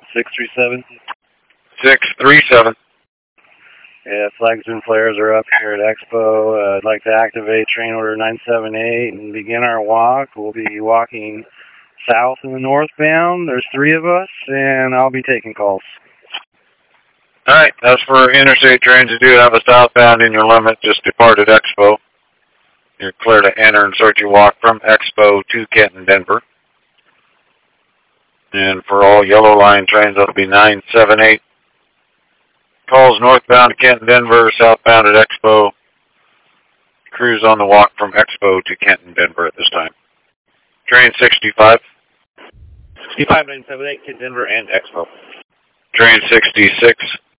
637. 637. Yeah, flags and flares are up here at Expo. I'd like to activate train order 978 and begin our walk. We'll be walking south in the northbound. There's 3 of us, and I'll be taking calls. All right, that's for interstate trains. You do have a southbound in your limit. Just departed Expo. You're clear to enter and start your walk from Expo to Kenton, Denver. And for all yellow line trains, that'll be 978. Calls northbound to Kenton, Denver, southbound at Expo. Crews on the walk from Expo to Kenton, Denver at this time. Train 65. 65 978, Kenton, Denver, and Expo. Train 66.